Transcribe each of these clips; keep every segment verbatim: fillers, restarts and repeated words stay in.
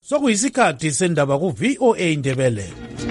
Sokuyisikhathi sendaba ku V O A Indebele.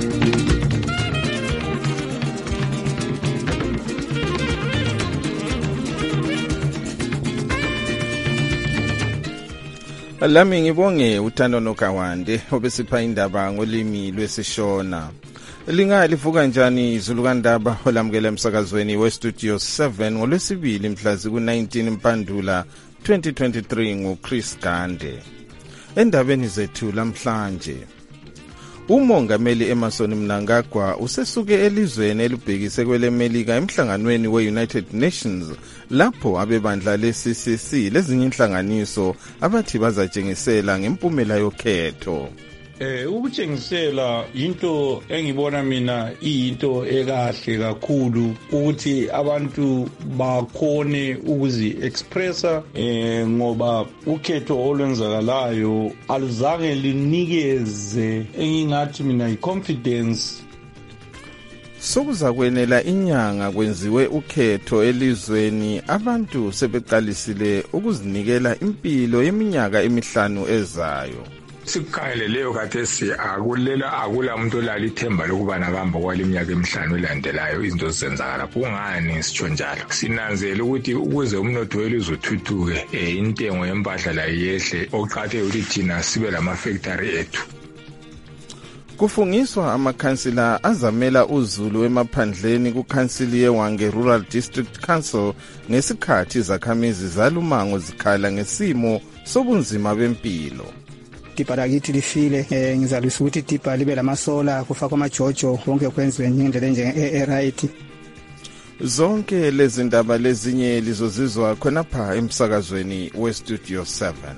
Lami ngibonge uThando Nokawande obesipha indaba ngolimi lwesishona. Linga livuka njani izulukandaba olamukela emsakazweni we Studio seven ngolwesibili mhla ku nineteen Mpandula twenty twenty-three nguChris Gande. Endabeni zethu lamhlanje, umongameli Emmerson Mnangagwa usesuke elizweni elibhekise kwele Melika emhlanganweni we-United Nations lapho abebandla le-C C C lezinye inhlanganiso abathi bazatshengisela ngempumela yokhetho. Eh ukutshengisela into engibona mina iyinto ekahle kakhulu ukuthi abantu bakhone ukuzi expressa eh ngoba ukhetho olwenzakalayo aluzange linikeze engingathi mina i-confidence sokuza kwenela inyanga kwenziwe ukhetho elizweni. Abantu sebeqalisile ukuzinikela impilo yeminyaka emihlanu ezayo. Sikukhangeleleyo kathesi akulela akula umuntu olala ithemba lokuba nabamba kwaleminyaka emihlanu elandelayo izinto zisenzakala. Kungani sitsho njalo? Sinanzele ukuthi ukuze umnotho welizwe uthuthuke eh intengo yempahla la yehle oqhathe ukuthi thina sibe lama factory ethu. Kufungiswa amakhansila azamela uZulu emaphandleni kukhansili yeWange Rural District Council ngesikhathi izakhamizi zalumango zikhala ngesimo sobunzima bempilo. Tipa lakithi lifile eh ngizalisa ukuthi tipa libe lamasola kufaka amajojo konke kwenziwe ngendlela nje e-right. Zonke lezi ndaba lezinye lizozizwa khona pha emsakazweni we Studio seven.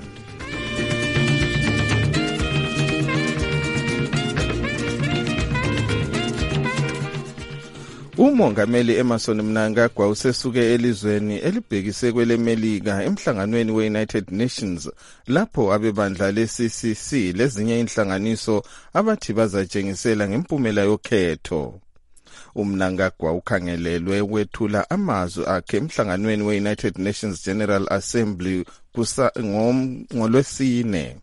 Umongameli Emmerson Mnangagwa usesuke elizweni elibhekise kwele Melika emhlanganweni we-United Nations lapho abebandla le-C C C lezinye inhlanganiso abathi bazatshengisela ngempumela yokhetho. uMnangagwa ukhangelelwe wethula amazwi akhe emhlanganweni we-United Nations General Assembly kusa ngolwesine.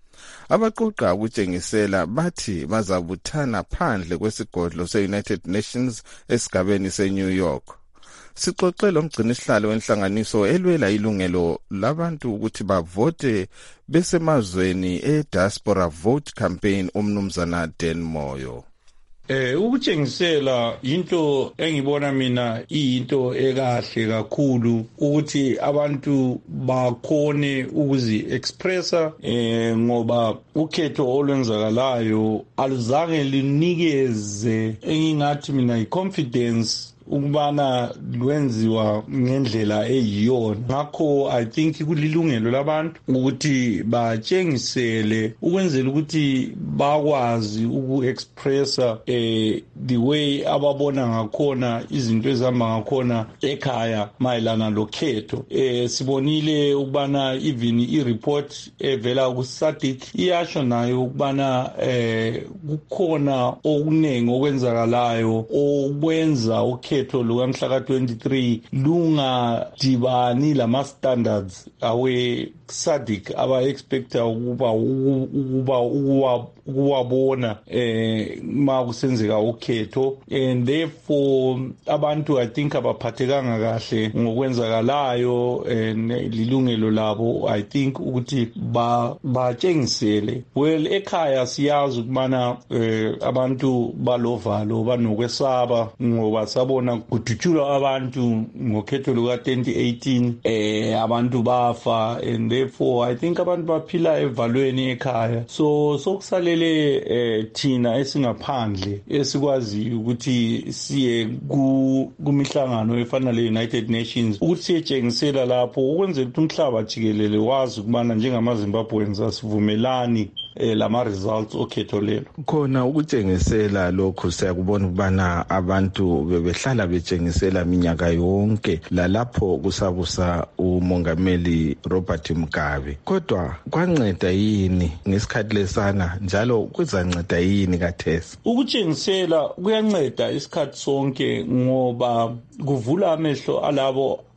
Abaqoqa ukutshengisela bathi bazabuthana phandle kwesigodlo se-United Nations esigabeni se-New York. Sixoxele umgcinisihlalo wenhlanganiso elwela ilungelo labantu ukuthi bavote besemazweni e-Diaspora Vote Campaign umnumzana Dan Moyo. Eh ukutshengisela into engibona mina iyinto ekahle kakhulu ukuthi abantu bakhone ukuzi expressa eh ngoba ukhetho olwenzakalayo aluzange linikeze engingathi mina i-confidence ukubana lwenziwa ngendlela eyiyona. Ngakho I think kulilungelo labantu ukuthi batshengisele ukwenzela ukuthi bakwazi uku-expressa eh the way ababona ngakhona izinto ezihamba ngakhona ekhaya mayelana lokhetho. Eh sibonile ukubana even i-report evela ku-SADC iyasho nayo ukubana eh kukhona okuningi okwenzakalayo okwenza ukhetho ukhetho lukamhla ka twenty-three lungadibani lama standards awe SADC aba expecta ukuba ukuba ukuwabona eh makusenzeka ukhetho, and therefore abantu I think abaphathekanga kahle ngokwenzakalayo lilungelo labo. I think ukuthi ba batshengisele well ekhaya siyazi ukubana eh, abantu balovalo banokwesaba ngoba sabona kudutshulwa abantu ngokhetho luka twenty eighteen eh abantu bafa, and therefore I think abantu baphila evalweni ekhaya. So sokusalele eh, thina esingaphandle esikwazi ukuthi siye kumihlangano efana le United Nations ukuthi siyetshengisela lapho ukwenzela ukuthi umhlaba jikelele wazi ukubana njengamaZimbabweans asivumelani eh, lama results okhetho lelo. Khona ukutshengisela lokho siyakubona ukubana abantu bebehlala betshengisela minyaka yonke lalapho kusabusa umongameli Robert Mugabe. Kodwa kwanceda yini ngesikhathi lesana njalo kuzanceda yini kathesi? Ukutshengisela kuyanceda isikhathi sonke ngoba kuvula amehlo alabo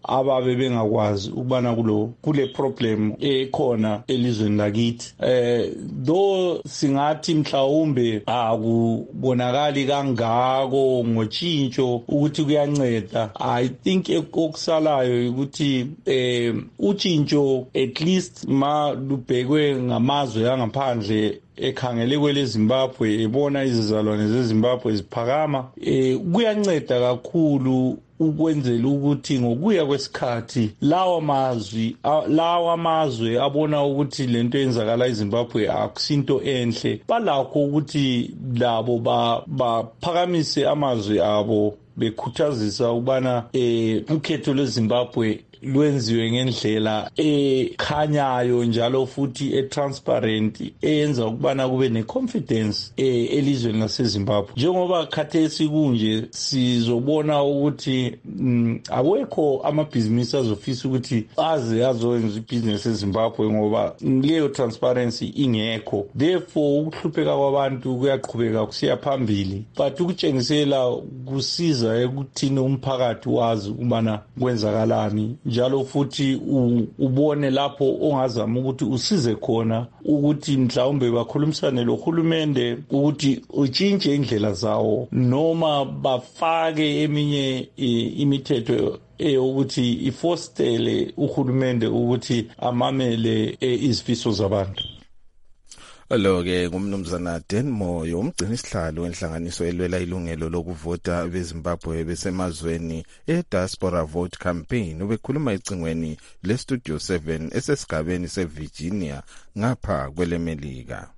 ababe bengakwazi ukubana kulo kule problem ekhona elizweni lakithi. Eh do singathi mhlawumbe akubonakali kangako ngotshintsho ukuthi kuyanceda. I think okusalayo ukuthi eh utshintsho at least ma lubhekwe ngamazwe angaphandle ekhangele kwele Zimbabwe ebona izizalwane zeZimbabwe ziphakama, eh kuyanceda kakhulu ukwenzela ukuthi ngokuya kwesikhathi lawa mazwi lawa mazwe abona ukuthi lento yenzakala eZimbabwe akusinto enhle, balakho ukuthi labo baphakamise amazwi abo bekhuthazisa ukubana eh ukhetho lweZimbabwe lwenziwe ngendlela ekhanyayo njalo futhi etransparent eyenza ukubana kube neconfidence elizweni laseZimbabwe. Njengoba khathesi kunje sizobona ukuthi awekho amabhizinisi azofisa ukuthi aze azoyenza ibhizinisi eZimbabwe ngoba leyo transparency ingekho. Therefore ukuhlupheka kwabantu kuyaqhubeka kusiya phambili, but ukutshengisela kusiza ekuthini umphakathi wazi ukubana kwenzakalani, njalo futhi ubone lapho ongazama ukuthi usize khona ukuthi mhlawumbe bakhulumisane lohulumende ukuthi utshintshe indlela zawo noma bafake eminye imithetho eyokuthi ifostele uhulumende ukuthi amamele izifiso zabantu. Alo-ke ngumnumzana Dan Moyo, umgcini isihlalo wenhlanganiso elwela ilungelo lokuvota beZimbabwe besemazweni e-Diaspora Vote Campaign, ubekhuluma ecingweni le-Studio seven esesigabeni seVirginia ngapha kwelemelika.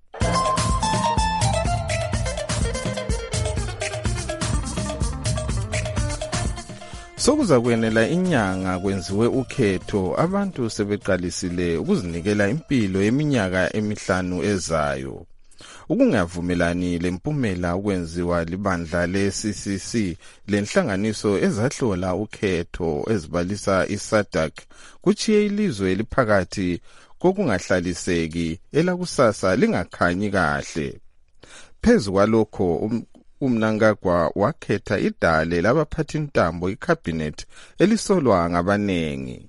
Sokuza kwenela inyanga kwenziwe ukhetho, abantu sebeqalisile ukuzinikela impilo yeminyaka emihlanu ezayo. Ukungavumelani lempumela ukwenziwa libandla le-C C C lenhlanganiso ezahlola ukhetho ezibalisa iSADC kuchiye ilizwe eliphakathi kokungahlaliseki elakusasa lingakhanyi kahle. Phezu kwalokho um, uMnangagwa wakhetha idale labaphathintambo icabinet elisolwa ngabanengi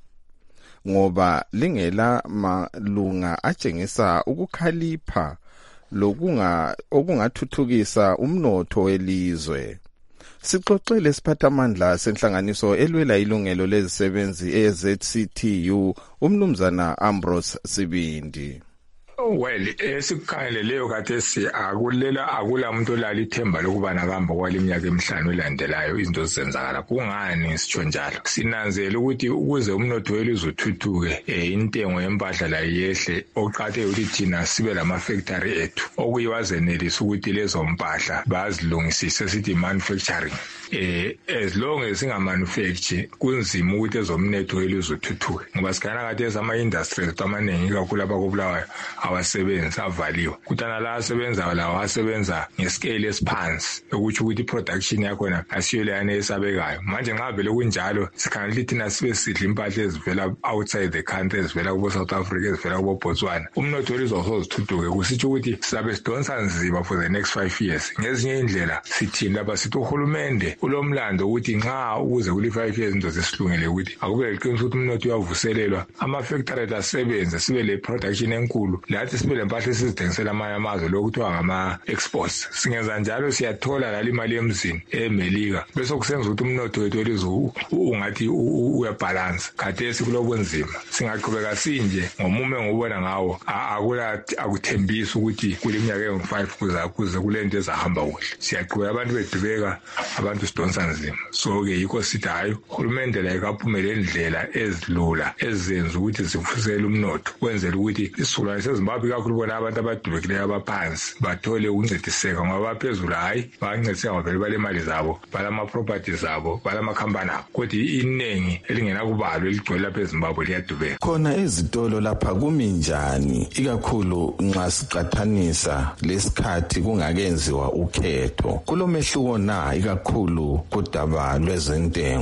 ngoba lingela malunga atshengisa ukukhalipha lokunga okungathuthukisa umnotho welizwe. Sixoxele siphathamandla senhlanganiso elwela ilungelo lezisebenzi e-Z C T U umnumzana Ambrose Sibindi. Well, esikukhangeleleyo khathesi akulela akula muntu olala ithemba lokuba nakahamba kwaleminyaka emihlanu elandelayo izinto zisenzakala. Kungani sitsho njalo? Sinanzela ukuthi ukuze umnotho welizwe uthuthuke, eh intengo yempahla la yehle, oqhathe ukuthi thina sibe lama factory ethu okuyiwazenelisa ukuthi lezo mpahla bazilungisise sithi manufacturing. Eh as long as singa manufacture kunzima ukuthi ezomnotho welizwe uthuthuke ngoba sikhana khathesi ama industries amaningi kakhulu abakubulawayo awasebenzi avaliwe. Kutana la asebenza lawo asebenza ngescale esiphansi ukuthi ukuthi production yakho na asiyo leyane esabekayo. Manje nxa vele kunjalo sikhanele thina sibe sidla impahla ezivela outside the country ezivela kubo South Africa ezivela kubo Botswana. Umnotho welizwe uzozithuthuke kusitsho ukuthi sizabe sidonsa nzima for the next five years. Ngezinye indlela sithini lapha sithi uhulumende ulomlando ukuthi nxa ukuze kuli five years into zesilungele ukuthi akube leqiniso ukuthi umnotho uyavuselelwa, ama factory asebenze, sibe le production enkulu, lathi sibe lempahla esizithengisela amanye amazwe lokuthiwa ngama exports. Singenza njalo siyathola la imali emzini eMelika bese kusenza ukuthi umnotho wethu welizwe ungathi uyabalance. Khathesi kulobunzima singaqhubeka sinje ngomume ngobona ngawo akula akuthembisa ukuthi kuleminyaka engu-five kuza kuze kulento ezahamba kuhle. Siyaqhubeka abantu bedubeka, abantu sidonsa nzima. So-ke yikho sithi hayi uhulumende la ekaphumele indlela ezilula ezenza ukuthi zifusele umnotho kwenzela ukuthi isizukulwane seZimbabwe kakhulu bona abantu abadubekileyo abaphansi bathole ukuncediseka ngoba phezulu hayi bancediseka ngoba bale mali zabo, balama properties zabo, balama company abo, kodwa iningi elingenakubalwa eligcwele lapha eZimbabwe liyadubeka. Khona ezitolo lapha kuminjani ikakhulu nxa siqathanisa lesikhathi kungakenziwa ukhetho? Kulomehluko na ikakhulu kudaba lwezentengo?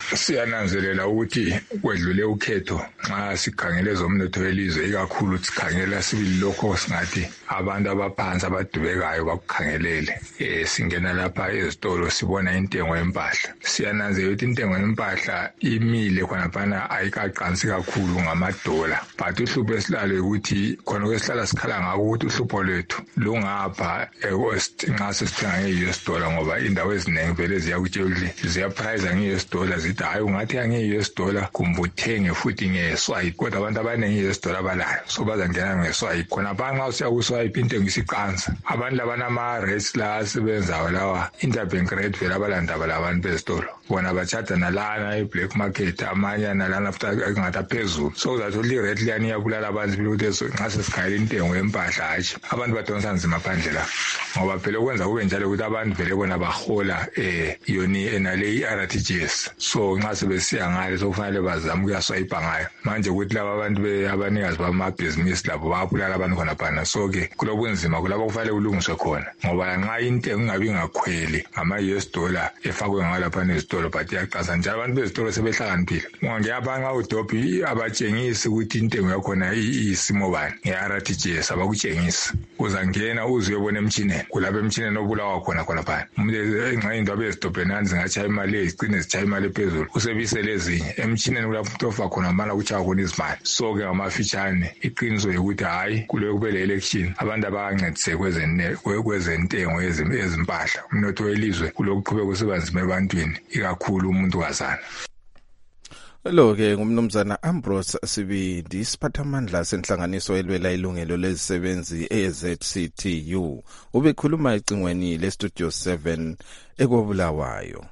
Siyananzelela ukuthi kwedlule ukhetho nxa sikhangele zomnotho welizwe ikakhulu sikhangela sibili lokho singathi abantu abaphansi abadubekayo bakukhangelele. Eh singena lapha ezitolo sibona intengo yempahla. Siyananzelela ukuthi intengo yempahla imile khonapha ayikaqansi kakhulu ngamadola. But uhlupho esilalo ukuthi khona kwesihlala sikhala ngako ukuthi uhlupho lwethu lungapha eWest nxa sesithenga nge-U S dollar ngoba indawo eziningi vele ziyakutshela ukuthi ziya price nge-U S dollar zithi hayi ungathi nge-U S dollar kumbe uthenge futhi nge-swipe kodwa abantu abaningi i-U S dollar balayo so bazangena nge-swipe khonapha nxa usiya ku-swipe intengo isiqansa. Abantu labanama-rates la asebenzayo lawa interbank rate vele abalandaba labantu bezitolo bona bachaja nalana i-black market amanye nalana futhi engathi aphezulu so uzathola i-rate liyani iyabulala abantu ukuthi nxa sesikhayela intengo yempahla hatshi abantu badonsa nzima phandle la ngoba phela okwenza kube njalo ukuthi abantu vele bona bahola eh yoni enale i-R T G S so nxa sebesiya ngale sokufanele bazame ukuyaswayipa ngayo manje ukuthi laba abantu abanikazi bamabhizinisi labo bayabulala abantu khonaphana so ke kulobunzima kulabo kufanele kulungiswe khona ngoba nxa intengo ingabi ngakhweli ngama-U S dollar efakwe ngalapha nezitolo but iyaqansa njalo abantu bezitolo sebehlakaniphile ngiyapha nxa udobhi abatshengisi ukuthi intengo yakhona iyisimo bani nge-R T G S abakutshengisi uzangena uze uyobona emtshineni kulapha emtshineni obulawa khona khonaphana umuntu nxa into abezidobhenani zingatshaya imali ezicine zitshaya imali ephezulu usebisele ezinye emtshineni kulapho umuntu ofa khona mana kutshaya khona izimali so ke ngamafitshane iqiniso yokuthi hayi kuloyo kube le-election abantu abancedise kwezentengo ezimpahla umnotho welizwe kulokuqhubeka kusiba nzima ebantwini ikakhulu umuntu wazana. Lo ke ngumnumzana Ambrose Sibindi isiphathamandla senhlanganiso elwela ilungelo lezisebenzi e-Z C T U ubekhuluma ecingweni le-Studio seven ekobulawayo.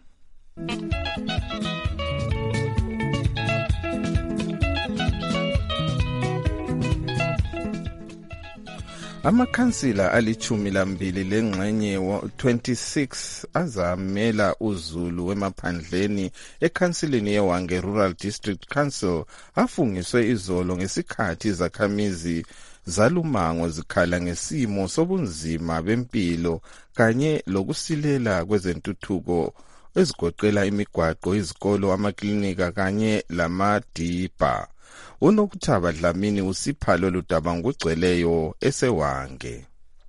Amakhansila alichumi lambili lengxenye twenty-six azamela uZulu wemaphandleni ekhansilini yeWange Rural District Council afungiswe izolo ngesikhathi izakhamizi zalumango zikhala ngesimo sobunzima bempilo kanye lokusilela kwezentuthuko ezigoqela imigwaqo, izikolo, amaklinika kanye lamadibha. Unokuthaba Dlamini usiphalo ludaba ngugcweleyo eseWange.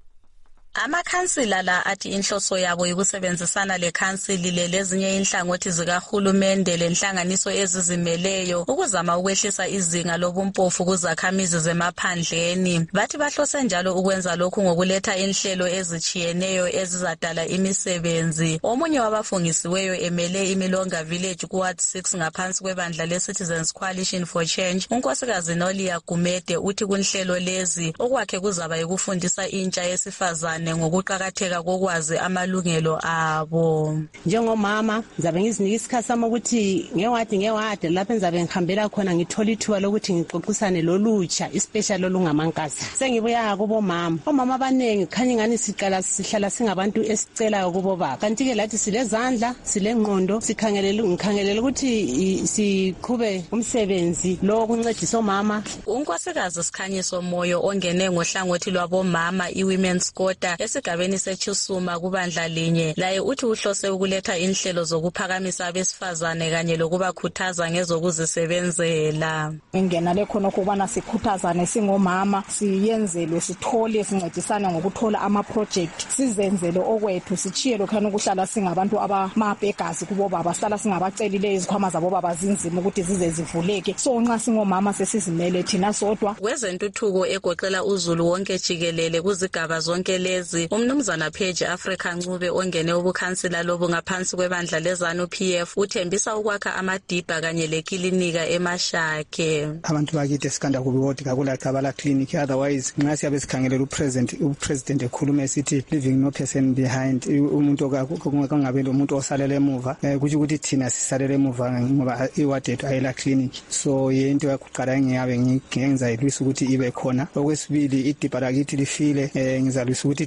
Amakhansila la athi inhloso yabo yikusebenzisana lekhansili lezinye inhlangothi zikahulumende lenhlanganiso ezizimeleyo ukuzama ukwehlisa izinga lobumpofu kuzakhamizi zemaphandleni. Bathi bahlose njalo ukwenza lokhu ngokuletha inhlelo ezitshiyeneyo ezizadala imisebenzi. Omunye wabafungisiweyo emele iMilonga Village kuWard six ngaphansi kwebandla leCitizens Coalition for Change, unkosikazi Nolia Gumede uthi kunhlelo lezi okwakhe kuzaba yikufundisa intsha yesifazane ngokuqhakatheka kokwazi amalungelo abo. Njengomama ngizabe ngizinika isikhathi sami ukuthi ngewadi ngewadi lapho ngizabe ngihambela khona ngithola ithuba lokuthi ngixoxisane lolutsha especially olungamankasi. Sengibuya kubo mama. Omama abanengi khanya ngani siqala sihlala singabantu esicela kubo baba. Kanti ke lathi silezandla, silengqondo, sikhangelela ngikhangelela ukuthi siqhube umsebenzi lo kuncedisa omama. Unkosikazi Sikhanyiso Moyo ongene ngohlangothi lwabomama iWomen's Quota esigabeni seChusuma kubandla linye laye uthi uhlose ukuletha inhlelo zokuphakamisa abesifazane kanye lokubakhuthaza ngezokuzisebenzela. Ingena lekhona ukubana sikhuthazane singomama siyenzelwe sithole sincedisana ngokuthola ama project sizenzele okwethu sichiye lokhana ukuhlala singabantu abamabhegazi kubo baba sala singabacelile izikhwama zabo baba zinzima ukuthi zize zivuleke so nxa singomama sesizimele thina sodwa. Kwezentuthuko egoqela uZulu wonke jikelele kuzigaba zonke lezi umnumzana Page Africa Ncube ongene ubukhansila lobu ngaphansi kwebandla lezanu P F uthembisa ukwakha amadibha kanye lekilinika eMashake. Abantu bakithi esikanda kubiwodi kakula Kabala clinic otherwise nxa siyabe sikhangelela upresident upresident ekhuluma esithi leaving no person behind umuntu okungabe umuntu osalele emuva kuthi ukuthi thina sisalele emuva ngoba iwadi yethu ayela clinic so yento yakuqala ngiyabe ngiyenza ilwisa ukuthi ibe khona. Okwesibili idibha lakithi lifile ngizalwisa ukuthi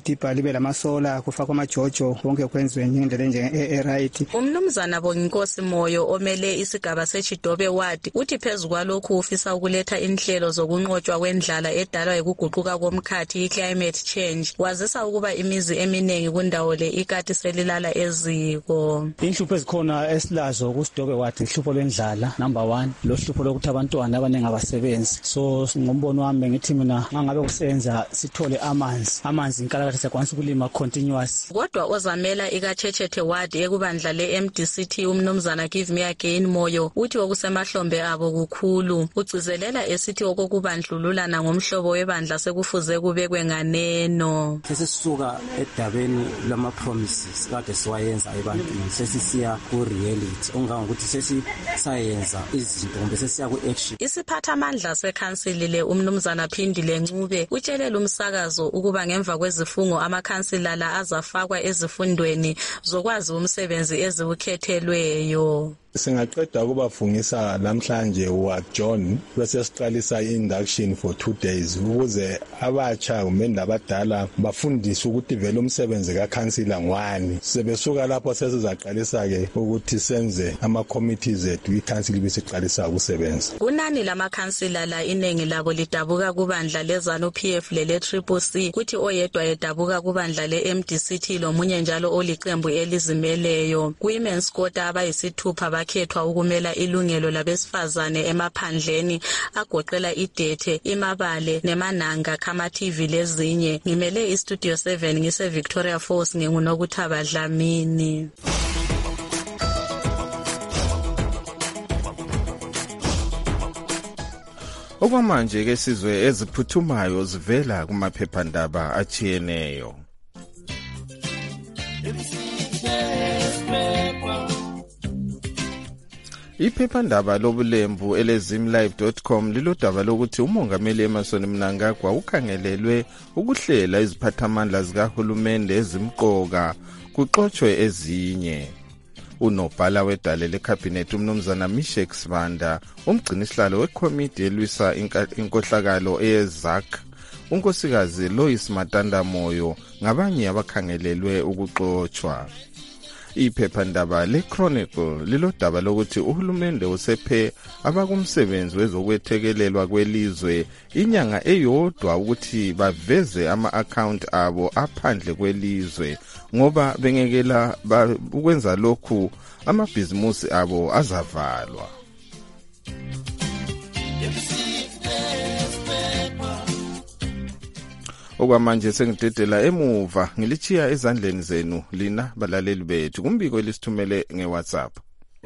idibha libe lamasola kufakwa amajojo konke kwenziwe ngendlela enje right. Umnumzana Bonginkosi Moyo omele isigaba seChidobe Ward uthi phezukwa lokhu ufisa ukuletha inhlelo zokunqotshwa kwendlala edalwa yikuguquka komkhathi i-climate change. Wazisa ukuba imizi eminingi kundawo le ikati selilala eziko. Inhlupho ezikhona esilazo kuSidobe Ward ihlupho lwendlala number one, lo hlupho lokuthi abantwana abaningi abasebenzi. So ngombono wami ngithi mina mangabe kusenza sithole amanzi. Amanzi inkalakatha sekwanisa ukulima continuous. Kodwa ozamela ikaChechethe Ward ekubandla le-M D C T umnumzana Give Me Again Moyo uthi okusemahlombe abo kukhulu. Ucizelela esithi okokubandlululana ngomhlobo webandla sekufuze kubekwe nganeno. Sesisuka edabeni lama promises kade siwayenza ebantwini sesisiya ku reality ongangokuthi sesisayenza izinto kumbe sesiya ku action. Isiphatha amandla sekhansili le umnumzana Phindile Ncube utshelela umsakazo ukuba ngemva kwezifungo amakhansila la azafakwa ezifundweni zokwazi umsebenzi eziwukhethelweyo. Singaqeda ukubafungisa namhlanje wa John bese siqalisa induction for two days ukuze abatsha kumbe abadala bafundiswe ukuthi vele umsebenzi kaCouncilor ngwani. Sebesuka lapho sesizaqalisa ke ukuthi senze ama committees ethu iCouncil bisiqalisa ukusebenza. Kunani lamakhansila la inengi labo lidabuka kubandla lezanu P F lele Triple C kuthi oyedwa edabuka kubandla le-M D C T lomunye njalo oliqembu elizimeleyo. Women's Quota abayisithupha bakhethwa ukumela ilungelo labesifazane emaphandleni agoqela iDethe, iMabale neMananga Khama T V lezinye. Ngimele iStudio seven ngise Victoria Falls nginguNokuthaba Dlamini. Okwamanje ke sizwe eziphuthumayo zivela kumaphephandaba achiyeneyo. Iphephandaba lobulembu elezimlive dot com lilodaba lokuthi umongameli Emmerson Mnangagwa ukhangelelwe ukuhlela iziphathamandla zikahulumende ezimqoka kuxoxwe ezinye. Unobhala wedale lecabinet umnumzana Mishek Sibanda umgcinisihlalo wekomiti elwisa inkohlakalo eyeZAC unkosikazi Lois Matanda Moyo ngabanye abakhangelelwe ukuxoxwa. Iphephandaba leChronicle lilodaba lokuthi uhulumende usephe abakumsebenzi wezokwethekelelwa kwelizwe inyanga eyodwa ukuthi baveze ama-account abo aphandle kwelizwe ngoba bengekela ukwenza lokhu amabhizimusi abo azavalwa. Okwamanje sengidedela emuva ngilichiya ezandleni zenu lina balaleli bethu kumbiko elisithumele ngeWhatsApp.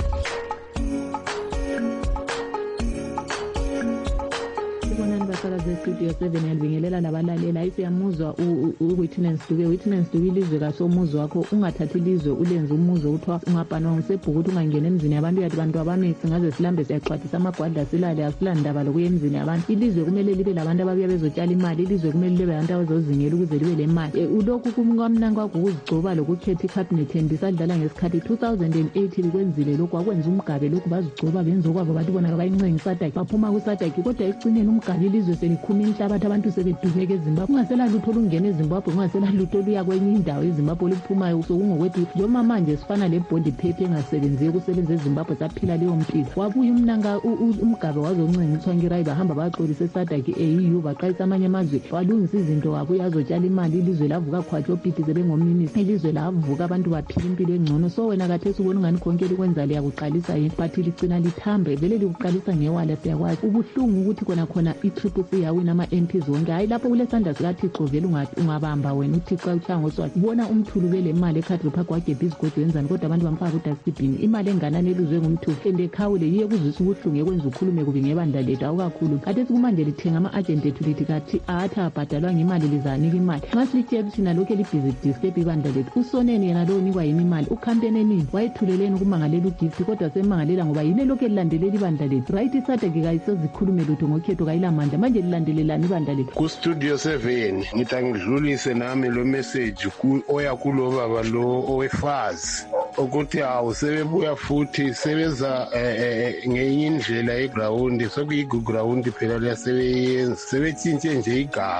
Studio seven yalibingelela nabalalela isiyamuzwa uwitness duke witness duke ilizwe kasomuzwa wakho ungathathi ilizwe ulenze umuzo uthiwa ungabhanwa ngisebhuku ukuthi ungangena emzini yabantu yathi bantu abami singaze silambe siyaxhwathisa amagwadla silale asilandaba lokuya emzini yabantu. Ilizwe kumele libe labantu ababuya bezotshala imali, ilizwe kumele libe labantu abazozingela ukuze libe le mali. Ulokhu kumnamnanga kwakho ukuzigcoba lokukhetha icabinet endisadlala ngesikhathi two thousand eight likwenzile lokhu akwenza umgabe lokhu bazigcoba benza okwabo bathi bona kabayincenga isadaki baphuma kusadaki kodwa ecineni umgabe ilizwe selikhuma inhlabathi abantu sebedubeka eZimbabwe. Ungasela lutho lungena eZimbabwe, ungasela lutho luya kwenye indawo eZimbabwe liphumayo sokungokwethu noma manje sifana le body paper engasebenziyo kusebenza eZimbabwe saphila leyo mpilo. Wabuya umnanga umgabe wazoncengiswa ngirayi bahamba baxolisa esadaki E U baqayisa amanye amazwe walungisa izinto wabuya azotshala imali ilizwe lavuka khwathi opiti sebengomninithi ilizwe lavuka abantu baphila impilo engcono. So wena kathesi ubona ngani konke likwenza liyakuqalisa yini but ligcina lithambe vele likuqalisa ngewala siyakwazi ubuhlungu ukuthi kona khona i-Triple C yawina ama-M Ps wonke hayi lapho kulesandla sikaThixo vele ungabamba wena uThixo uthanga swati bona umthulu bele imali eCountry Park wagebha izigodo wenzani kodwa abantu bamfaka kudustbin imali enganani elizwe ngumthulu ende khawule yiye kuzisa ubuhlungu ekwenza ukhulume kubi ngebandla lethu awukakhulu kathi sikumanje lithenga ama-agent ethu lithi kathi athi abhadalwa ngemali lizanika imali nxa silitshela thina lokhu elibhizi disturb ibandla lethu usoneni yena lo unikwa yini imali ukhampenenini wayethuleleni ukumangalela ugift kodwa semangalela ngoba yini lokhu elilandelela ibandla lethu right isadeki kayisozikhulume lutho ngokhetho kayilamandla manje lilandelelani ibandla lethu ku Studio seven ngithi angidlulise nami lo message ku oya kulo baba lo owefazi ukuthi awu sebebuya futhi sebeza ngenye indlela eground sokuyi ground phela leyasebenza sebethintshe nje igama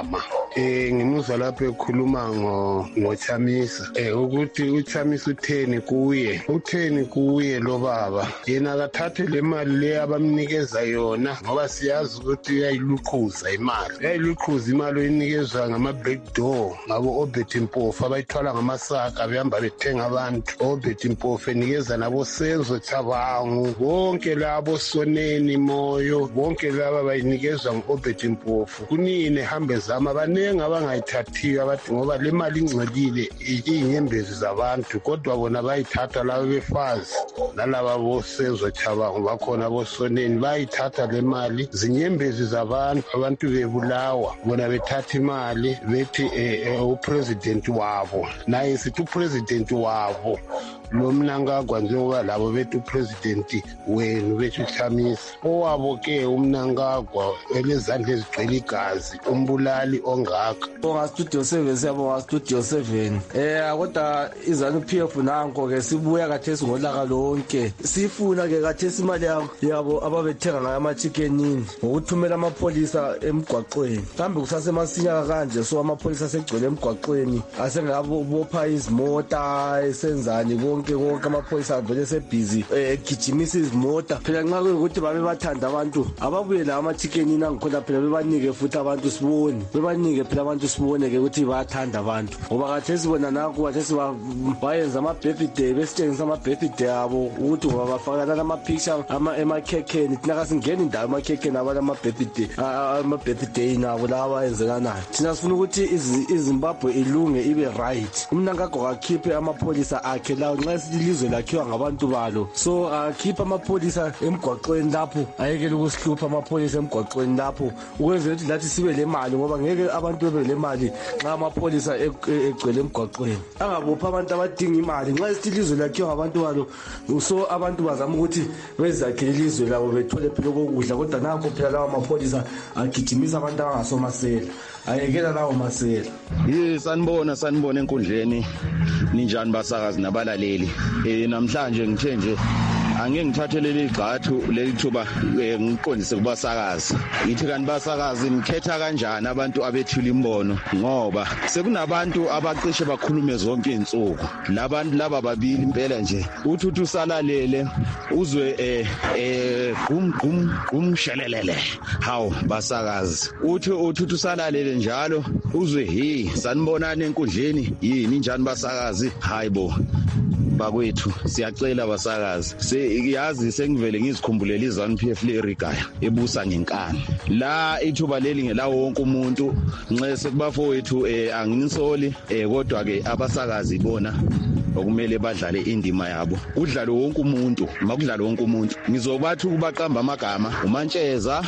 eh ngimuzwa lapho ekhuluma ngo ngoChamisa eh ukuthi uChamisa utheni kuye utheni kuye lo baba yena akathathe le mali le abamnikeza yona ngoba siyazi ukuthi uyayiluqhuza imali uyayiluqhuza imali oyinikezwa ngama black door ngabo Obert Mpofu abayithwala ngamasaka behamba bethenga abantu Obert Mpofu enikeza nabo Senzo Thabangu bonke labo Soneni Moyo bonke laba bayinikezwa ngo-Obert Mpofu kunini hambe zama abaningi abangayithathiyo abathi ngoba le mali ingcolile iyinyembezi zabantu kodwa bona bayithatha labo befazi nalaba boSenzo Thabangu bakhona boSoneni bayithatha le mali zinyembezi zabantu abantu bebulawa bona bethatha imali bethi upresident wabo naye sithi upresident wabo lo Mnangagwa njengoba labo bethu upresident wenu bethu Chamisa owabo ke uMnangagwa elezandla ezigcwele igazi umbulali ongaka bonga studio seven siyabonga studio seven eh kodwa izanu P F nanko ke sibuya kathesi ngolaka lonke sifuna ke kathesi imali yabo ababethenga ngayo ama chickenini ngokuthumela amapholisa emgwaqweni kambe kusase masinya kanje so amapholisa segcwele emgwaqweni asengabo bopha izimota esenzani konke konke amapholisa avele sebusy egijimisa izimota phela nxa ukuthi babe bathanda abantu ababuye la ama chickenini angikhona phela bebanike futhi abantu sibone bebanike phela abantu sibone ke ukuthi bayathanda abantu ngoba kathesi bona nakho kathesi bayenza ama birthday besitshengisa ama birthday abo ukuthi ngoba bafaka ama picture ama emakhekeni thina kasingena indawo emakhekeni abala ama birthday ama birthday nabo laba yenzelanayo thina sifuna ukuthi iZimbabwe ilunge ibe right uMnangagwa akhiphe amapholisa akhe la nxa silizwe lakhiwa ngabantu balo so akhipha amapholisa emgwaqweni lapho ayekele ukusihlupha amapholisa emgwaqweni lapho ukwenzela ukuthi lathi sibe le mali ngoba ngeke abantu bebe le mali nxa amapholisa egcwele emgwaqweni angabopha abantu abadinga imali nxa isilizwe lakhiwa ngabantu balo so abantu bazama ukuthi bezakhele ilizwe labo bethole phela kokudla kodwa nakho phela lawo amapholisa agijimisa abantu abangasomasela ayekela lawo masela yes sanibona sanibona enkundleni ninjani basakazi nabalaleli eh namhlanje ngithe nje angeke ngithathe igxathu leli thuba ngiqondise kubasakazi ngithi kanti basakazi nikhetha kanjani abantu abethula imbono ngoba sekunabantu abacishe bakhulume zonke izinsuku labantu laba babili impela nje uthi uthi usalalele uzwe eh eh gum gum gumshelelele hawo basakazi uthi uthi usalalele njalo uzwe hi sanibonana enkundleni yini njani basakazi hayibo bakwethu siyacela basakazi siyazi sengivele ngizikhumbulele iZanu P F lerigaya ebusa ngenkani la ithuba leli ngelawo wonke umuntu nxa sekubafowethu eh anginisoli eh kodwa ke abasakazi bona okumele badlale indima yabo udlalo wonke umuntu makudlala wonke umuntu ngizobathi ukubaqamba amagama uMantsheza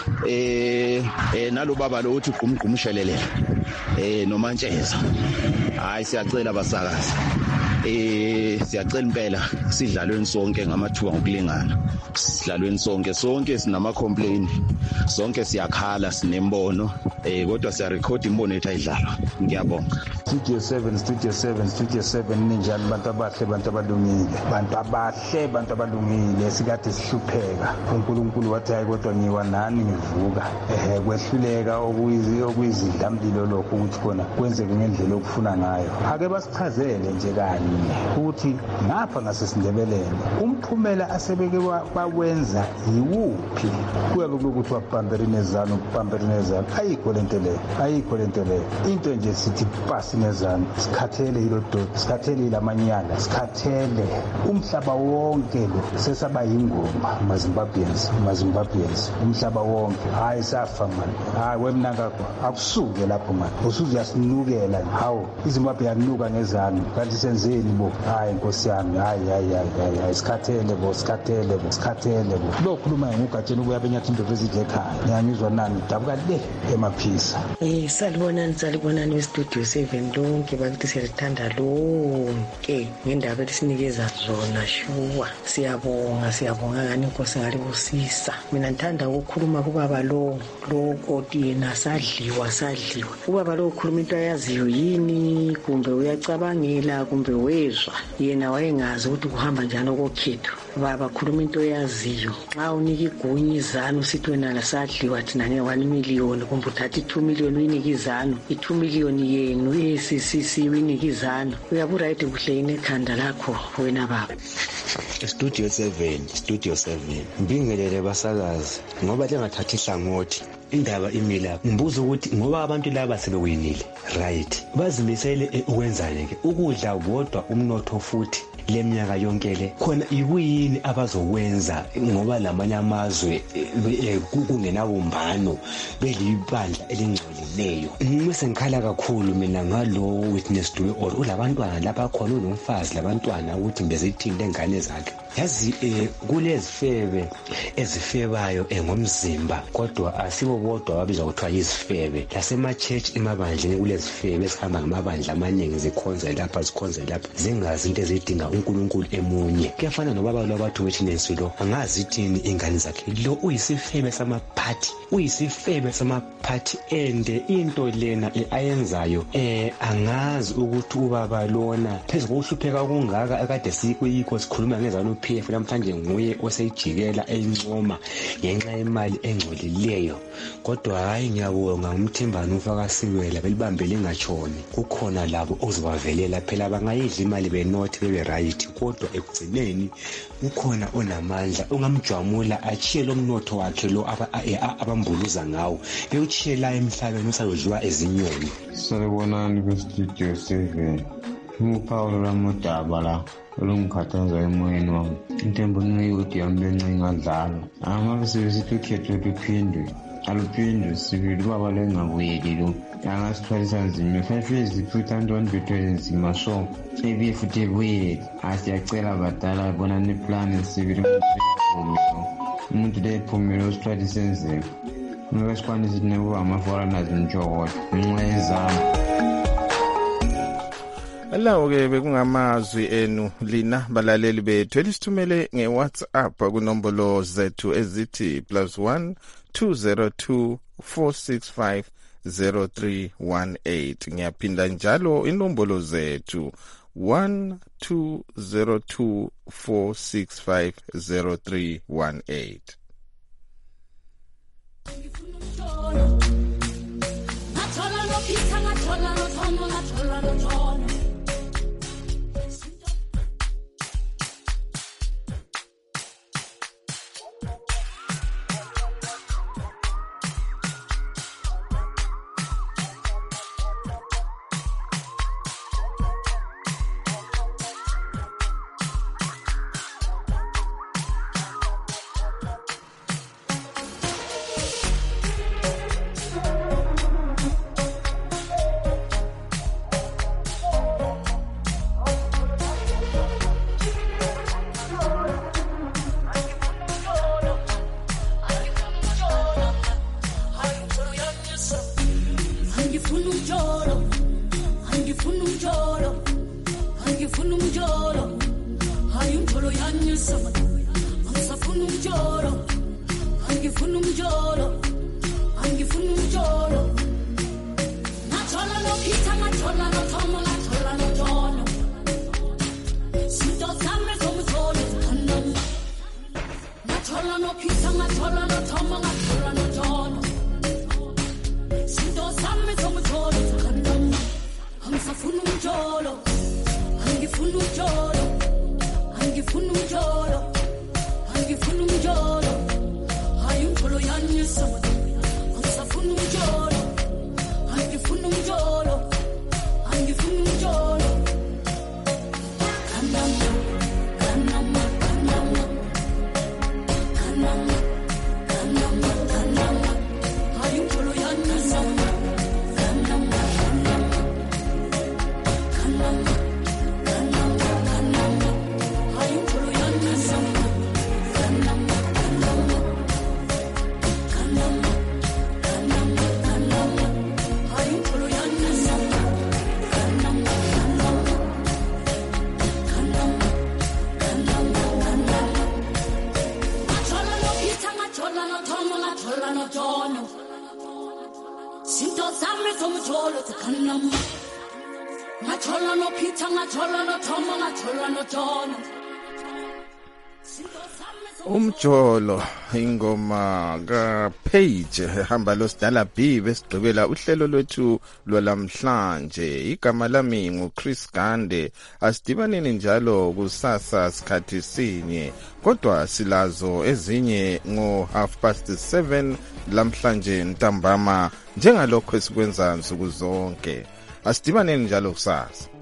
eh eh nalo baba lo uthi gumgumshelele eh noMantsheza hayi siyacela basakazi eh siyacela impela sidlalweni sonke ngamathuba ngokulingana sidlalweni sonke sonke sinama complaint sonke siyakhala sinembono eh kodwa siya record imbono ethu ayidlalwa ngiyabonga Studio seven Studio seven Studio seven ninjani bantu abahle bantu abalungile bantu abahle bantu abalungile sikade sihlupheka uNkulunkulu wathi hayi kodwa ngiwa nani ngivuka ehe kwehluleka okuyizi okuyizidlamlilo lokho ukuthi khona kwenzeke ngendlela okufuna ngayo ake basichazele nje kanye ukuthi ngapha ngasesindebeleni umphumela asebeke bawenza yiwuphi kuyabe kulokuthi wabamberinezana ubamberinezana ayikho lento leyo ayikho lento leyo into nje sithi pasi nezana sikhathele ilodo sikhathele lamanyala sikhathele umhlaba wonke lo sesaba yingoma maZimbabweans maZimbabweans umhlaba wonke hayi safa manje hayi weMnangagwa akusuke lapho manje usuze yasinukela hawo iZimbabwe yanuka ngezana kanti senzeni bo hayi Nkosi yami hayi hayi hayi sikhathele bo sikhathele bo sikhathele bo lokhuluma ngogatsheni ukuya benyathi into bezidle ekhaya ngiyanyuzwa nani dabuka le emaphisa eh salibonani salibonani Studio seven lonke bakithi siyalithanda lonke ngendaba esinikeza zona shuwa siyabonga siyabonga ngani Nkosi ngalibusisa mina ngithanda ukukhuluma kubaba lo lo koti yena sadliwa sadliwa ubaba lo ukhuluma into ayaziyo yini kumbe uyacabangela kumbe wezwa yena wayengazi ukuthi kuhamba njani okokhetho baba khuluma into yaziyo xa unika igunya izanu usithi wena lasadliwa thina nge-one million kumbe uthatha i-two million uyinika izanu i-two million yenu e-C C uyinika izanu uyabe uright kuhle yini ekhanda lakho wena baba. Studio seven, Studio seven. Ngibingelele basakazi ngoba lengathathi ihlangothi indaba imila. Ngibuza ukuthi ngoba abantu laba sebewinile, right? Bazimisele ukwenzani ke? Ukudla kodwa umnotho futhi leminyaka yonke le khona ikuyini abazokwenza ngoba lamanye amazwe kungenabumbano belibandla elingcolileyo. Ngise ngikhala kakhulu mina ngalo witness to all ulabantwana lapha khona unomfazi labantwana ukuthi bezithini lengane zakhe. Yazi kulezifebe ezifebayo ngomzimba kodwa asibo bodwa babizwa kuthiwa yizifebe. Lasema church emabandleni kulezifebe esihamba ngamabandla amaningi zikhonza lapha zikhonza lapha zingazi into ezidinga uNkulunkulu emunye. Kuyafana nobaba lo bathu witness lo angazi ithini ingane zakhe lo uyisifebe samaphathi uyisifebe samaphathi ende into lena ayenzayo eh angazi ukuthi ubaba lona phezulu uhlupheka kungaka akade sikuyikho sikhuluma ngezana P F namhlanje nguye oseyijikela encoma ngenxa yemali engcolileyo kodwa hayi ngiyabonga umthimbano ufaka siwela belibambele ngachoni kukhona labo ozibavelela phela bangayidla imali benothi bebe right kodwa ekugcineni ukhona onamandla ungamjwamula achiye lo mnotho wakhe lo abambuluza ngawo bewuchiye la emhlabeni usayodliwa ezinyoni. Sanibonani ku-Studio seven. Ngupawulo Ramodaba la olungikhathaza emoyeni wami. Into embonile ukuthi yambencinga adlala angabe sebesithi ukhetho luphindwe aluphindwe sibili baba lengabuyeli lo angasithwalisa nzima fanele ziphutha ntoni bethu enzima so ebiye futhi ebuyele asiyacela badala bona neplan sibili umuntu lephumile usithwalisa enzima ngoba sikwanisa ukuthi nekuba ama-foreigners njokodwa ngenxa yezama. Lawo ke bekungamazwi enu lina balaleli bethu elisithumele ngeWhatsApp kunombolo zethu ezithi plus one two zero two four six five zero three one eight. Ngiyaphinda njalo inombolo zethu one two zero two four six five zero three one eight. ngajola no Peter ngajola no Tom ngajola no John. Umjolo ingoma ka Page hamba lo Sidala B besigqibela uhlelo lwethu lwalamhlanje. Igama lami nguChris Gande. Asidibaneni njalo kusasa sikhathi sinye kodwa silazo ezinye ngo half past seven lamhlanje ntambama njengalokho esikwenza nsuku zonke. Asidibaneni njalo kusasa.